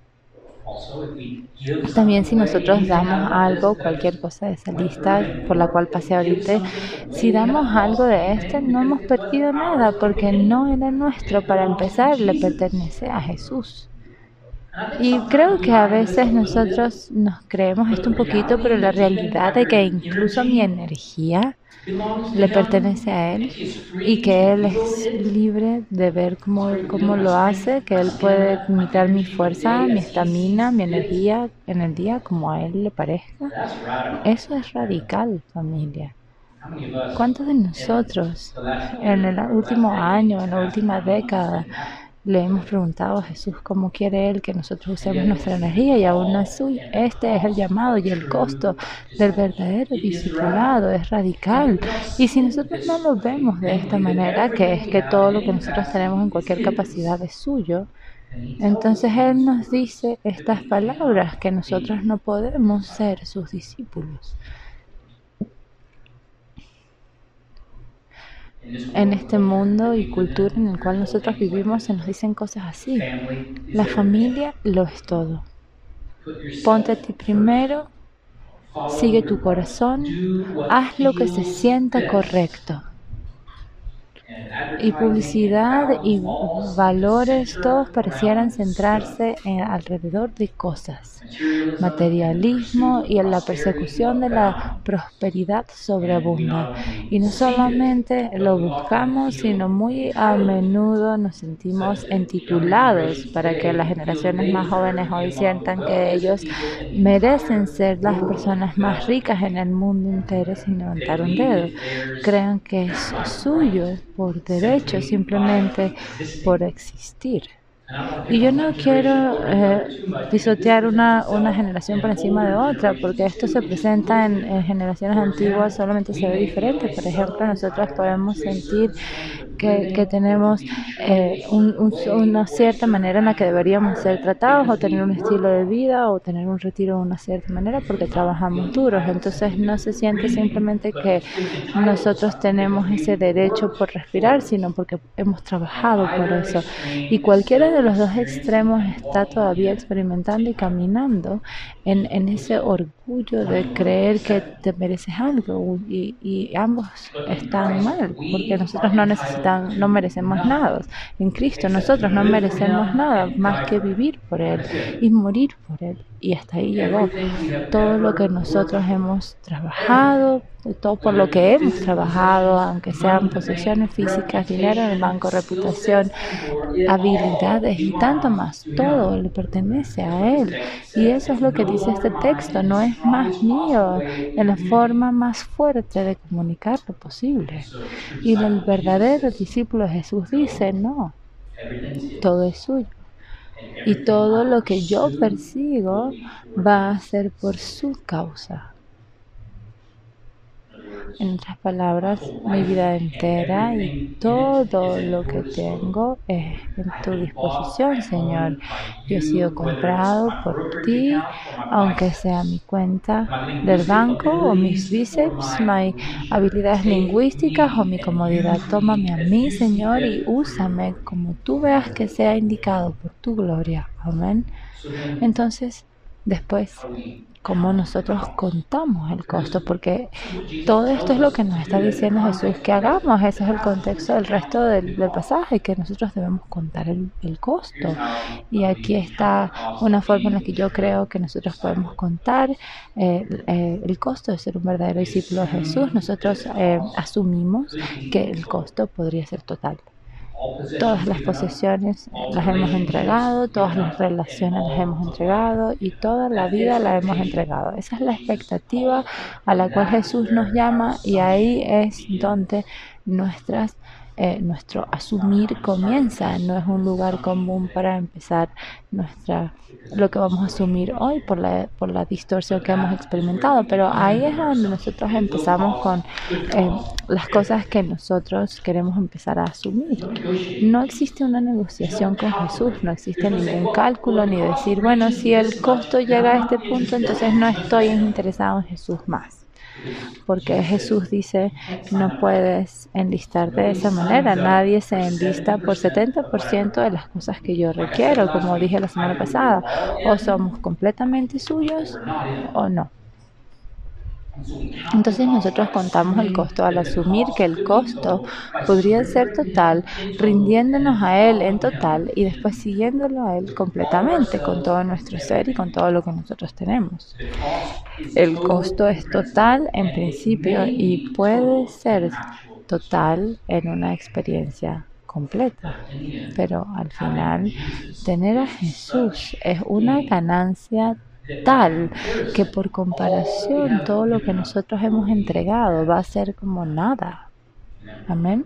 También, si nosotros damos algo, cualquier cosa de esa lista por la cual pasé ahorita, si damos algo de esto, no hemos perdido nada, porque no era nuestro. Para empezar, le pertenece a Jesús. Y creo que a veces nosotros nos creemos esto un poquito, pero la realidad es que incluso mi energía le pertenece a Él, y que Él es libre de ver cómo lo hace, que Él puede limitar mi fuerza, mi estamina, mi energía en el día como a Él le parezca. Eso es radical, familia. ¿Cuántos de nosotros en el último año, en la última década, le hemos preguntado a Jesús cómo quiere Él que nosotros usemos nuestra energía? Y aún así, este es el llamado y el costo del verdadero discipulado, es radical. Y si nosotros no lo vemos de esta manera, que es que todo lo que nosotros tenemos en cualquier capacidad es suyo, entonces Él nos dice estas palabras: que nosotros no podemos ser sus discípulos. En este mundo y cultura en el cual nosotros vivimos se nos dicen cosas así: la familia lo es todo. Ponte a ti primero, sigue tu corazón, haz lo que se sienta correcto. Y publicidad y valores, todos parecieran centrarse alrededor de cosas. Materialismo y en la persecución de la prosperidad sobreabunda. Y no solamente lo buscamos, sino muy a menudo nos sentimos entitulados para que las generaciones más jóvenes hoy sientan que ellos merecen ser las personas más ricas en el mundo entero sin levantar un dedo. Crean que es suyo por derecho, simplemente por existir. Y yo no quiero pisotear una generación por encima de otra, porque esto se presenta en generaciones antiguas, solamente se ve diferente. Por ejemplo, nosotros podemos sentir que tenemos una cierta manera en la que deberíamos ser tratados, o tener un estilo de vida, o tener un retiro de una cierta manera porque trabajamos duros. Entonces no se siente simplemente que nosotros tenemos ese derecho por respirar, sino porque hemos trabajado por eso. Y cualquiera de los dos extremos está todavía experimentando y caminando en ese orgullo de creer que te mereces algo, y ambos están mal, porque nosotros no merecemos nada. En Cristo nosotros no merecemos nada más que vivir por Él y morir por Él. Y hasta ahí llegó todo lo que nosotros hemos trabajado, todo por lo que hemos trabajado, aunque sean posesiones físicas, dinero en el banco, reputación, habilidades y tanto más. Todo le pertenece a Él. Y eso es lo que dice este texto. No es más mío, en la forma más fuerte de comunicar lo posible. Y el verdadero discípulo de Jesús dice, no, todo es suyo. Y todo lo que yo persigo va a ser por su causa. En otras palabras, mi vida entera y todo lo que tengo es en tu disposición, Señor. Yo he sido comprado por ti, aunque sea mi cuenta del banco o mis bíceps, mis habilidades lingüísticas o mi comodidad. Tómame a mí, Señor, y úsame como tú veas que sea indicado por tu gloria. Amén. Entonces, después, cómo nosotros contamos el costo, porque todo esto es lo que nos está diciendo Jesús que hagamos. Ese es el contexto del resto del pasaje, que nosotros debemos contar el costo. Y aquí está una forma en la que yo creo que nosotros podemos contar el costo de ser un verdadero discípulo de Jesús. Nosotros asumimos que el costo podría ser total. Todas las posesiones las hemos entregado, todas las relaciones las hemos entregado y toda la vida la hemos entregado. Esa es la expectativa a la cual Jesús nos llama, y ahí es donde nuestro asumir comienza. No es un lugar común para empezar lo que vamos a asumir hoy por la distorsión que hemos experimentado, pero ahí es donde nosotros empezamos con las cosas que nosotros queremos empezar a asumir. No existe una negociación con Jesús, no existe ningún cálculo ni decir, bueno, si el costo llega a este punto, entonces no estoy interesado en Jesús más. Porque Jesús dice, no puedes enlistarte de esa manera. Nadie se enlista por 70% de las cosas que yo requiero, como dije la semana pasada. O somos completamente suyos o no. Entonces nosotros contamos el costo al asumir que el costo podría ser total, rindiéndonos a Él en total y después siguiéndolo a Él completamente, con todo nuestro ser y con todo lo que nosotros tenemos. El costo es total en principio y puede ser total en una experiencia completa, pero al final tener a Jesús es una ganancia tal que por comparación todo lo que nosotros hemos entregado va a ser como nada. Amén.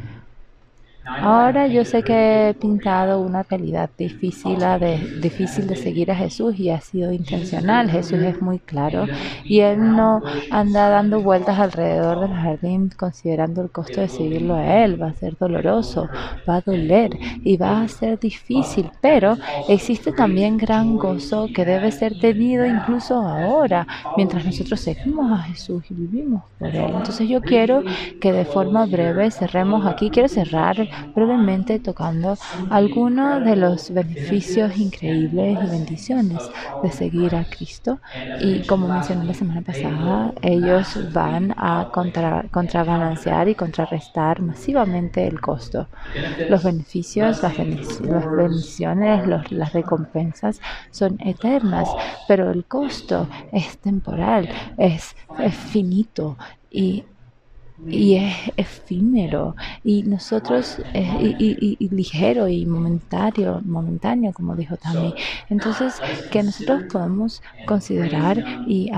Ahora yo sé que he pintado una realidad difícil de seguir a Jesús, y ha sido intencional. Jesús es muy claro y Él no anda dando vueltas alrededor del jardín considerando el costo de seguirlo a Él. Va a ser doloroso, va a doler y va a ser difícil, pero existe también gran gozo que debe ser tenido incluso ahora, mientras nosotros seguimos a Jesús y vivimos por Él. Entonces yo quiero que de forma breve cerremos aquí. Quiero cerrar brevemente tocando algunos de los beneficios increíbles y bendiciones de seguir a Cristo. Y como mencioné la semana pasada, ellos van a contrabalancear y contrarrestar masivamente el costo. Los beneficios, las bendiciones, las recompensas son eternas, pero el costo es temporal, es finito y es efímero, y nosotros y ligero y momentáneo, como dijo Tammy. Entonces, que nosotros podamos considerar y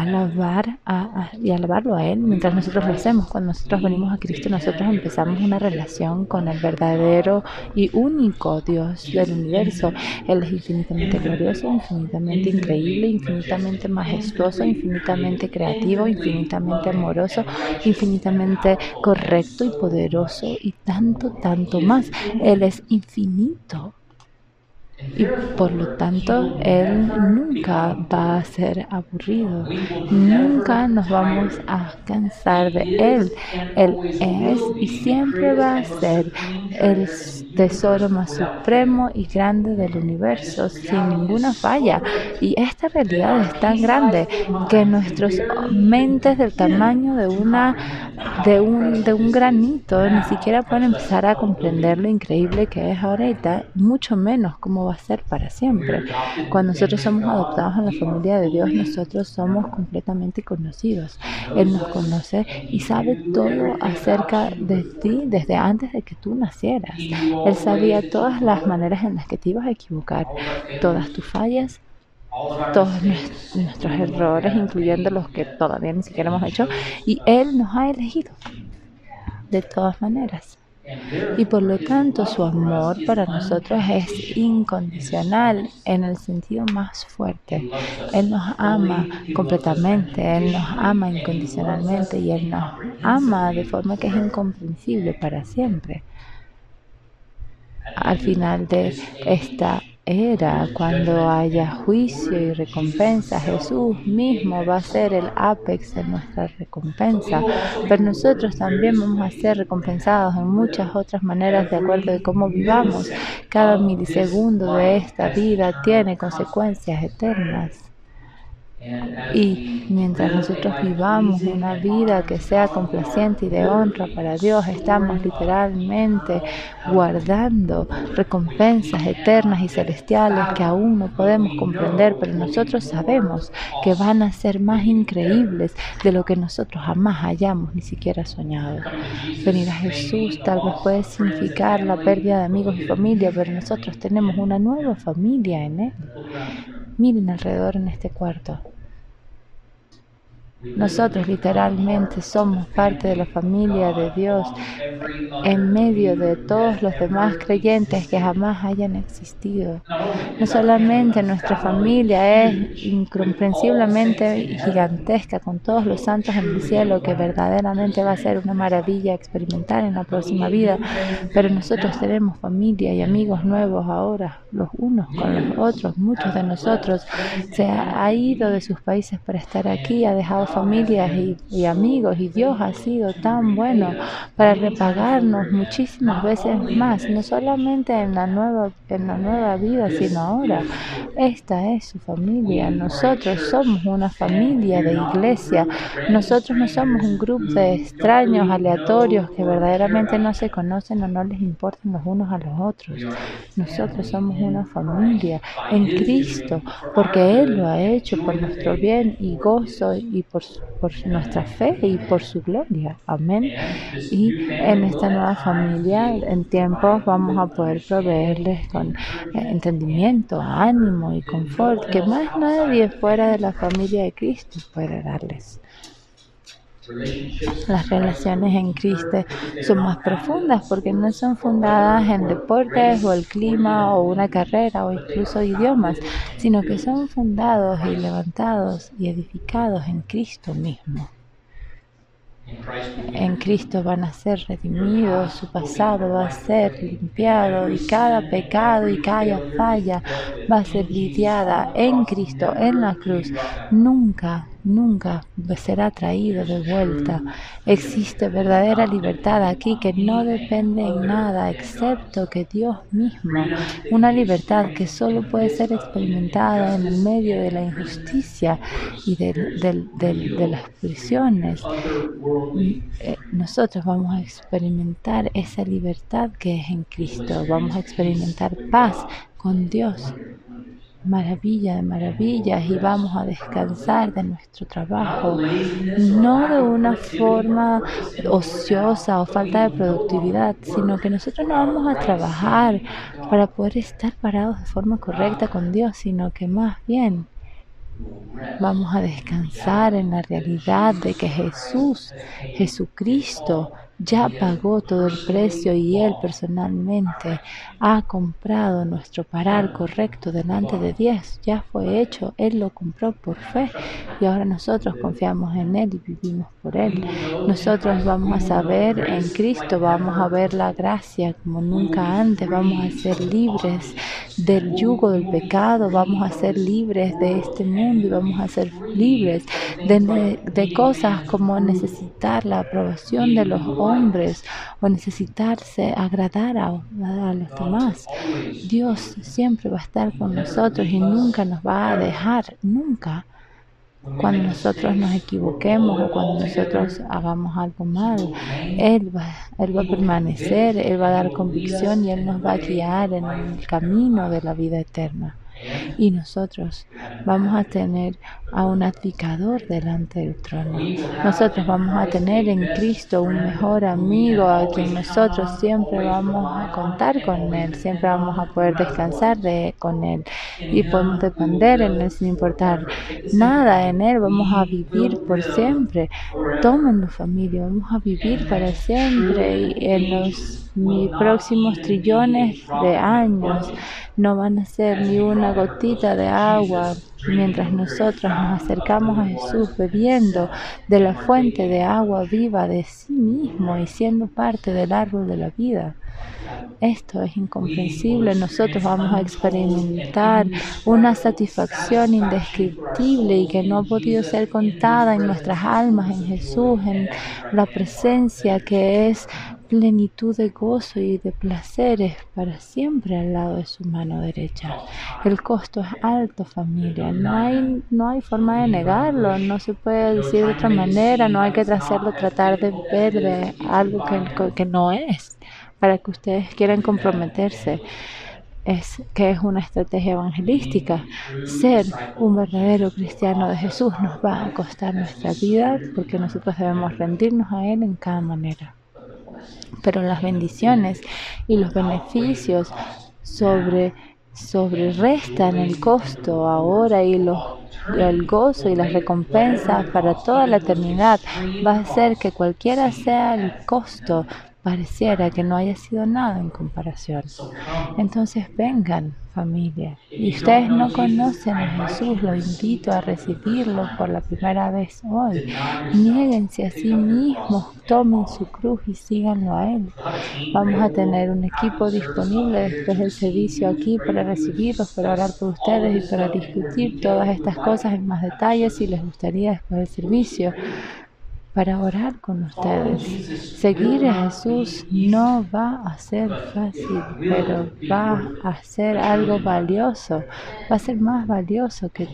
alabarlo a Él mientras nosotros lo hacemos. Cuando nosotros venimos a Cristo, nosotros empezamos una relación con el verdadero y único Dios del universo. Él es infinitamente glorioso, infinitamente increíble, infinitamente majestuoso, infinitamente creativo, infinitamente amoroso, infinitamente completamente correcto y poderoso y tanto, tanto más. Él es infinito. Y por lo tanto, Él nunca va a ser aburrido. Nunca nos vamos a cansar de Él. Él es y siempre va a ser el tesoro más supremo y grande del universo, sin ninguna falla. Y esta realidad es tan grande que nuestras mentes del tamaño de un granito ni siquiera pueden empezar a comprender lo increíble que es ahorita, mucho menos cómo va a ser para siempre. Cuando nosotros somos adoptados en la familia de Dios, nosotros somos completamente conocidos. Él nos conoce y sabe todo acerca de ti desde antes de que tú nacieras. Él sabía todas las maneras en las que te ibas a equivocar, todas tus fallas, todos nuestros errores, incluyendo los que todavía ni siquiera hemos hecho, y Él nos ha elegido de todas maneras. Y por lo tanto su amor para nosotros es incondicional en el sentido más fuerte. Él nos ama completamente, Él nos ama incondicionalmente y Él nos ama de forma que es incomprensible para siempre. Al final de esta era, cuando haya juicio y recompensa, Jesús mismo va a ser el ápex de nuestra recompensa, pero nosotros también vamos a ser recompensados en muchas otras maneras de acuerdo de cómo vivamos. Cada milisegundo de esta vida tiene consecuencias eternas. Y mientras nosotros vivamos una vida que sea complaciente y de honra para Dios, estamos literalmente guardando recompensas eternas y celestiales que aún no podemos comprender, pero nosotros sabemos que van a ser más increíbles de lo que nosotros jamás hayamos ni siquiera soñado. Venir a Jesús tal vez puede significar la pérdida de amigos y familia, pero nosotros tenemos una nueva familia en Él. Miren alrededor en este cuarto. Nosotros literalmente somos parte de la familia de Dios en medio de todos los demás creyentes que jamás hayan existido. No solamente nuestra familia es incomprensiblemente gigantesca con todos los santos en el cielo, que verdaderamente va a ser una maravilla experimentar en la próxima vida, pero nosotros tenemos familia y amigos nuevos ahora, los unos con los otros. Muchos de nosotros se ha ido de sus países para estar aquí, ha dejado familias y amigos, y Dios ha sido tan bueno para repagarnos muchísimas veces más, no solamente en la nueva vida, sino ahora. Esta es su familia. Nosotros somos una familia de iglesia. Nosotros no somos un grupo de extraños aleatorios que verdaderamente no se conocen o no les importan los unos a los otros. Nosotros somos una familia en Cristo, porque Él lo ha hecho por nuestro bien y gozo y por nuestra fe y por su gloria. Amén. Y en esta nueva familia, en tiempos, vamos a poder proveerles con entendimiento, ánimo y confort que más nadie fuera de la familia de Cristo puede darles. Las relaciones en Cristo son más profundas porque no son fundadas en deportes o el clima o una carrera o incluso idiomas, sino que son fundados y levantados y edificados en Cristo mismo. En Cristo van a ser redimidos, su pasado va a ser limpiado y cada pecado y cada falla va a ser lidiada en Cristo, en la cruz. Nunca será traído de vuelta. Existe verdadera libertad aquí que no depende en nada excepto que Dios mismo. Una libertad que solo puede ser experimentada en el medio de la injusticia y de las prisiones. Nosotros vamos a experimentar esa libertad que es en Cristo. Vamos a experimentar paz con Dios. Maravilla de maravillas, y vamos a descansar de nuestro trabajo, no de una forma ociosa o falta de productividad, sino que nosotros no vamos a trabajar para poder estar parados de forma correcta con Dios, sino que más bien vamos a descansar en la realidad de que Jesucristo ya pagó todo el precio y Él personalmente ha comprado nuestro parar correcto delante de Dios. Ya fue hecho, Él lo compró por fe y ahora nosotros confiamos en Él y vivimos por Él. Nosotros vamos a saber en Cristo, vamos a ver la gracia como nunca antes, vamos a ser libres del yugo del pecado, vamos a ser libres de este mundo y vamos a ser libres de cosas como necesitar la aprobación de los hombres o necesitarse agradar a los demás. Dios siempre va a estar con nosotros y nunca nos va a dejar, nunca. Cuando nosotros nos equivoquemos o cuando nosotros hagamos algo mal, Él va a permanecer, Él va a dar convicción y Él nos va a guiar en el camino de la vida eterna. Y nosotros vamos a tener a un adjudicador delante del trono. Nosotros vamos a tener en Cristo un mejor amigo a quien nosotros siempre vamos a contar con Él, siempre vamos a poder descansar con Él y podemos depender en Él sin importar nada. En Él vamos a vivir por siempre. Tómenlo, familia, vamos a vivir para siempre y en los próximos trillones de años no van a ser ni una gotita de agua mientras nosotros nos acercamos a Jesús bebiendo de la fuente de agua viva de sí mismo y siendo parte del árbol de la vida. Esto es incomprensible. Nosotros vamos a experimentar una satisfacción indescriptible y que no ha podido ser contada en nuestras almas, en Jesús, en la presencia que es plenitud de gozo y de placeres para siempre al lado de su mano derecha. El costo es alto, familia. No hay forma de negarlo. No se puede decir de otra manera. No hay que hacerlo tratar de ver de algo que no es, para que ustedes quieran comprometerse. Es una estrategia evangelística. Ser un verdadero cristiano de Jesús nos va a costar nuestra vida porque nosotros debemos rendirnos a Él en cada manera. Pero las bendiciones y los beneficios restan el costo ahora y el gozo y las recompensas para toda la eternidad va a ser que cualquiera sea el costo, pareciera que no haya sido nada en comparación. Entonces vengan, familia. Y ustedes no conocen a Jesús, los invito a recibirlo por la primera vez hoy. Niéguense a sí mismos, tomen su cruz y síganlo a Él. Vamos a tener un equipo disponible después del servicio aquí para recibirlos, para orar por ustedes y para discutir todas estas cosas en más detalle si les gustaría después del servicio, para orar con ustedes. Seguir a Jesús no va a ser fácil, pero va a ser algo valioso. Va a ser más valioso que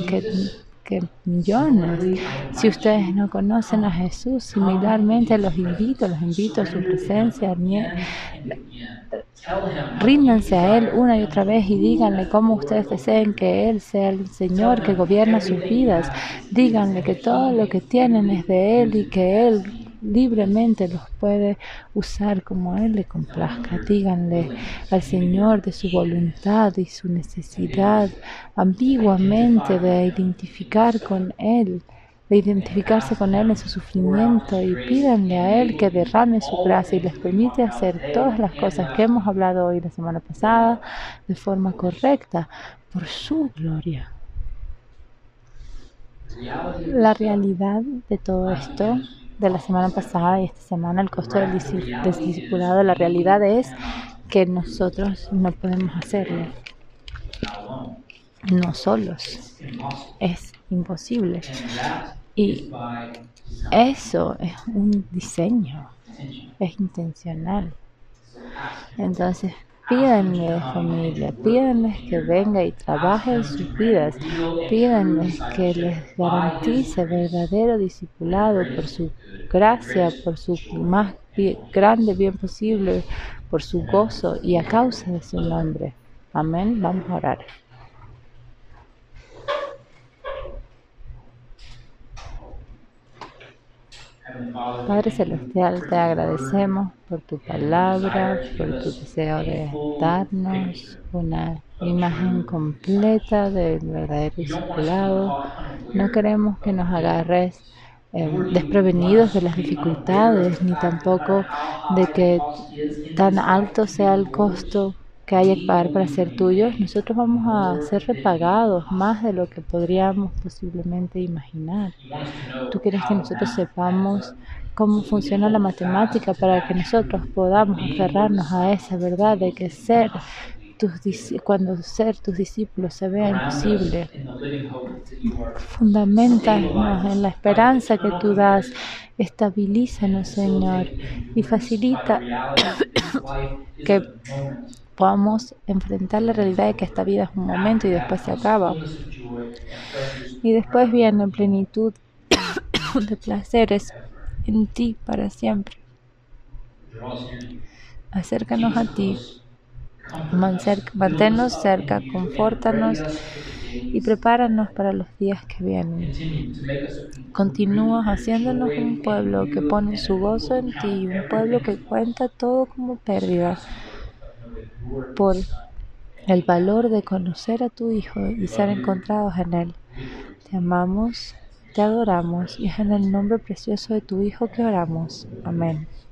millones. Si ustedes no conocen a Jesús, similarmente los invito a su presencia. Ríndanse a Él una y otra vez y díganle cómo ustedes deseen que Él sea el Señor que gobierna sus vidas. Díganle que todo lo que tienen es de Él y que Él libremente los puede usar como a Él le complazca. Díganle al Señor de su voluntad y su necesidad ambiguamente de identificarse con Él en su sufrimiento, y pídanle a Él que derrame su gracia y les permite hacer todas las cosas que hemos hablado hoy la semana pasada de forma correcta por su gloria. La realidad de todo esto de la semana pasada y esta semana, el costo del discipulado, la realidad es que nosotros no podemos hacerlo, no solos, es imposible. Y eso es un diseño, es intencional. Entonces, pídanle, familia, pídanles que venga y trabaje en sus vidas. Pídanles que les garantice verdadero discipulado por su gracia, por su más grande bien posible, por su gozo y a causa de su nombre. Amén. Vamos a orar. Padre Celestial, te agradecemos por tu palabra, por tu deseo de darnos una imagen completa del verdadero discipulado. No queremos que nos agarres desprevenidos de las dificultades, ni tampoco de que tan alto sea el costo que haya que pagar para ser tuyos. Nosotros vamos a ser repagados más de lo que podríamos posiblemente imaginar. Tú quieres que nosotros sepamos cómo funciona la matemática para que nosotros podamos aferrarnos a esa verdad de que cuando ser tus discípulos se vea imposible. Fundamentanos en la esperanza que tú das, estabilízanos, Señor, y facilita que podamos enfrentar la realidad de que esta vida es un momento y después se acaba. Y después viene plenitud de placeres en ti para siempre. Acércanos a ti, manténnos cerca, confórtanos y prepáranos para los días que vienen. Continúas haciéndonos un pueblo que pone su gozo en ti, un pueblo que cuenta todo como pérdida por el valor de conocer a tu Hijo y ser encontrados en Él. Te amamos, te adoramos y es en el nombre precioso de tu Hijo que oramos. Amén.